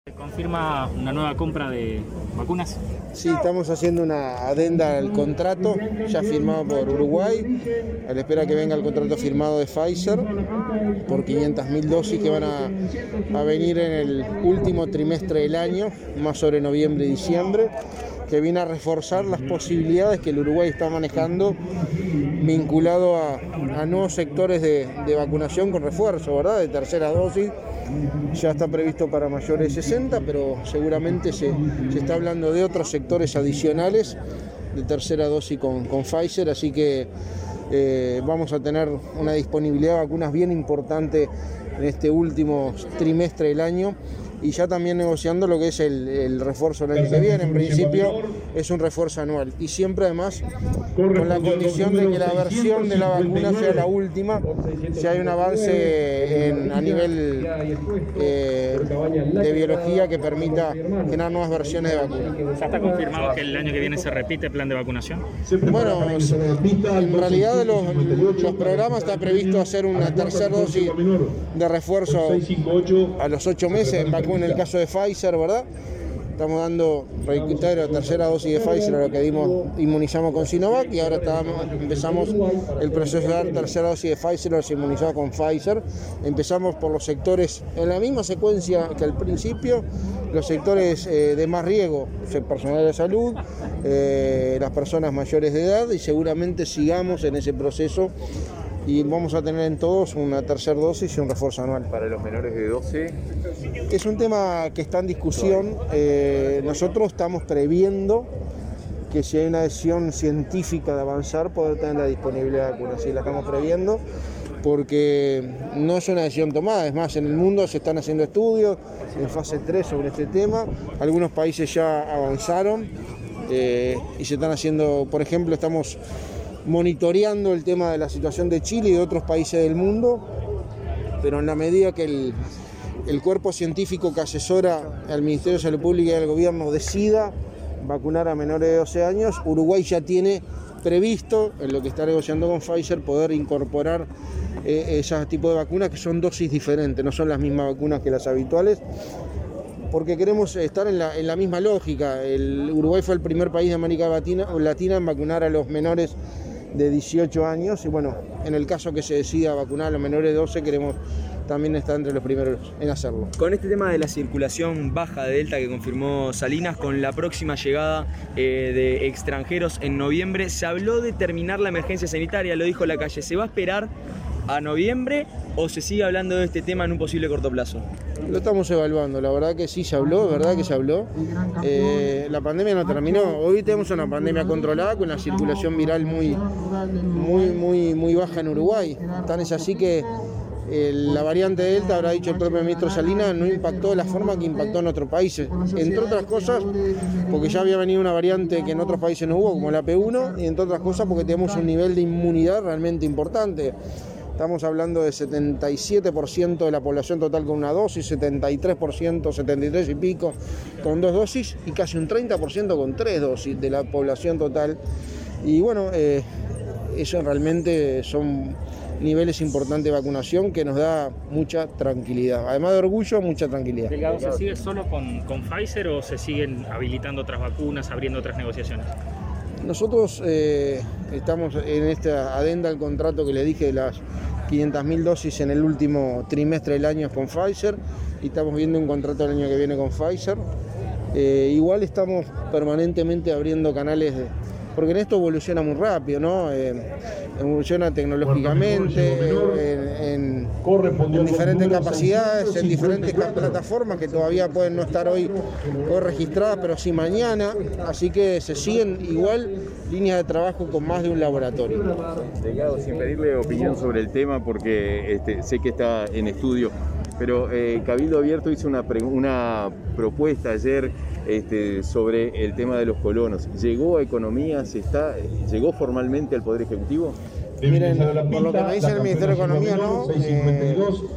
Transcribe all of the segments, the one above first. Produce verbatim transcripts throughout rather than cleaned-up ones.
¿Confirma una nueva compra de vacunas? Sí, estamos haciendo una adenda al contrato ya firmado por Uruguay, a la espera que venga el contrato firmado de Pfizer por quinientas mil dosis que van a, a venir en el último trimestre del año, más sobre noviembre y diciembre, que viene a reforzar las posibilidades que el Uruguay está manejando vinculado a, a nuevos sectores de, de vacunación con refuerzo, ¿verdad? De tercera dosis. Ya está previsto para mayores de sesenta, pero seguramente se, se está hablando de otros sectores adicionales de tercera dosis con, con Pfizer, así que eh, vamos a tener una disponibilidad de vacunas bien importante en este último trimestre del año y ya también negociando lo que es el, el refuerzo del año que viene. En principio es un refuerzo anual y siempre además con la condición de que la versión de la vacuna sea la última, si hay un avance en, a nivel eh, de biología que permita generar nuevas versiones de vacuna. ¿Ya está confirmado que el año que viene se repite el plan de vacunación? Bueno, en realidad los, los programas está previsto hacer una tercera dosis de refuerzo a los ocho meses en vacuna en el caso de Pfizer, ¿verdad? Estamos dando reitero tercera dosis de Pfizer a lo que dimos, inmunizamos con Sinovac y ahora estamos, empezamos el proceso de dar tercera dosis de Pfizer, ahora se inmunizaba con Pfizer. Empezamos por los sectores en la misma secuencia que al principio, los sectores eh, de más riesgo, personal de salud, eh, las personas mayores de edad y seguramente sigamos en ese proceso. Y vamos a tener en todos una tercera dosis y un refuerzo anual. Para los menores de doce. Es un tema que está en discusión. Eh, nosotros estamos previendo que si hay una decisión científica de avanzar, poder tener la disponibilidad de vacunas. Sí, la estamos previendo porque no es una decisión tomada. Es más, en el mundo se están haciendo estudios en fase tres sobre este tema. Algunos países ya avanzaron eh, y se están haciendo, por ejemplo, estamos monitoreando el tema de la situación de Chile y de otros países del mundo, pero en la medida que el, el cuerpo científico que asesora al Ministerio de Salud Pública y al gobierno decida vacunar a menores de doce años, Uruguay ya tiene previsto, en lo que está negociando con Pfizer, poder incorporar eh, esos tipos de vacunas que son dosis diferentes, no son las mismas vacunas que las habituales, porque queremos estar en la, en la misma lógica. El Uruguay fue el primer país de América Latina, Latina en vacunar a los menores de dieciocho años y bueno, en el caso que se decida vacunar a los menores de doce, queremos también estar entre los primeros en hacerlo. Con este tema de la circulación baja de Delta que confirmó Salinas, con la próxima llegada eh, de extranjeros en noviembre, se habló de terminar la emergencia sanitaria, lo dijo Lacalle. ¿Se va a esperar a noviembre o se sigue hablando de este tema en un posible corto plazo? Lo estamos evaluando, la verdad que sí se habló, verdad que se habló. Eh, la pandemia no terminó, hoy tenemos una pandemia controlada con la circulación viral muy, muy, muy, muy baja en Uruguay. Tan es así que eh, la variante Delta, habrá dicho el propio ministro Salinas, no impactó de la forma que impactó en otros países. Entre otras cosas, porque ya había venido una variante que en otros países no hubo, como la P uno, y entre otras cosas porque tenemos un nivel de inmunidad realmente importante. Estamos hablando de setenta y siete por ciento de la población total con una dosis, setenta y tres por ciento, setenta y tres y pico con dos dosis y casi un treinta por ciento con tres dosis de la población total. Y bueno, eh, eso realmente son niveles importantes de vacunación que nos da mucha tranquilidad. Además de orgullo, mucha tranquilidad. Delgado, ¿se sigue solo con, con Pfizer o se siguen habilitando otras vacunas, abriendo otras negociaciones? Nosotros eh, estamos en esta adenda al contrato que le dije de las quinientas mil dosis en el último trimestre del año con Pfizer y estamos viendo un contrato el año que viene con Pfizer. Eh, igual estamos permanentemente abriendo canales, de, porque en esto evoluciona muy rápido, ¿no? Eh, evoluciona tecnológicamente, en, en, en diferentes capacidades, en diferentes plataformas que todavía pueden no estar hoy, hoy registradas, pero sí mañana, así que se siguen igual líneas de trabajo con más de un laboratorio. Delgado, sin pedirle opinión sobre el tema, porque este, sé que está en estudio, pero eh, Cabildo Abierto hizo una, una propuesta ayer este, sobre el tema de los colonos. ¿Llegó a Economía? ¿Se está, ¿Llegó formalmente al Poder Ejecutivo? Miren, por lo que me dice el Ministerio de Economía, no. Eh,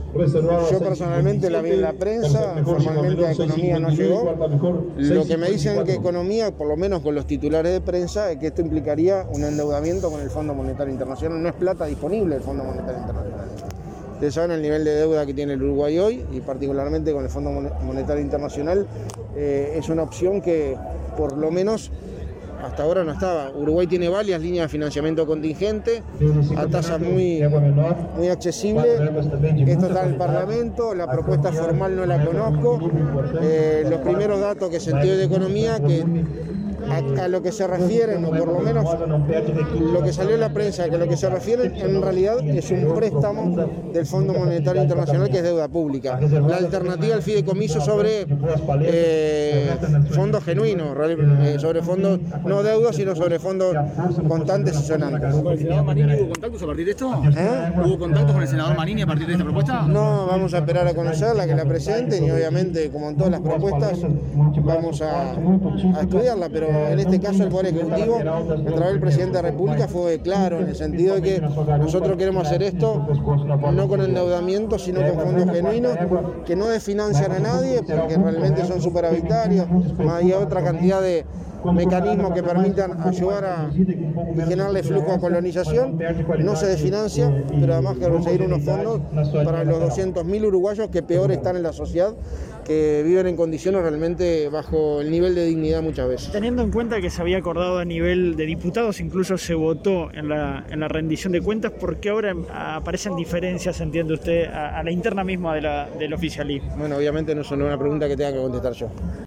yo personalmente la vi en la prensa, formalmente a Economía no llegó. Lo que me dicen que Economía, por lo menos con los titulares de prensa, es que esto implicaría un endeudamiento con el Fondo Monetario Internacional. No es plata disponible el Fondo Monetario Internacional. Ustedes saben el nivel de deuda que tiene el Uruguay hoy, y particularmente con el Fondo Monetario Internacional, eh, es una opción que por lo menos hasta ahora no estaba. Uruguay tiene varias líneas de financiamiento contingente a tasas muy, muy accesibles. Esto está en el Parlamento, la propuesta formal no la conozco. Eh, los primeros datos que sentí de economía, que a, a lo que se refieren, o por lo menos lo que salió en la prensa, que lo que se refieren en realidad es un préstamo del Fondo Monetario Internacional, que es deuda pública. La alternativa al fideicomiso sobre eh, fondos genuinos, eh, sobre fondos no deudas, sino sobre fondos contantes y sonantes. ¿Con el senador Manini hubo contactos a partir de esto? ¿Eh? ¿Hubo contactos con el senador Manini a partir de esta propuesta? No, vamos a esperar a conocerla, que la presenten, y obviamente, como en todas las propuestas, vamos a, a estudiarla, pero en este caso el Poder Ejecutivo, a través del Presidente de la República, fue claro en el sentido de que nosotros queremos hacer esto no con endeudamiento, sino con fondos genuinos que no desfinancian a nadie, porque realmente son superavitarios, más hay otra cantidad de mecanismos que permitan ayudar a y generarle flujo a colonización. No se desfinancia, pero además que conseguir unos fondos para los doscientos mil uruguayos que peor están en la sociedad, que viven en condiciones realmente bajo el nivel de dignidad muchas veces. Teniendo en cuenta que se había acordado a nivel de diputados, incluso se votó en la, en la rendición de cuentas, ¿por qué ahora aparecen diferencias, entiende usted, a, a la interna misma de la, del oficialismo? Bueno, obviamente no es una pregunta que tenga que contestar yo.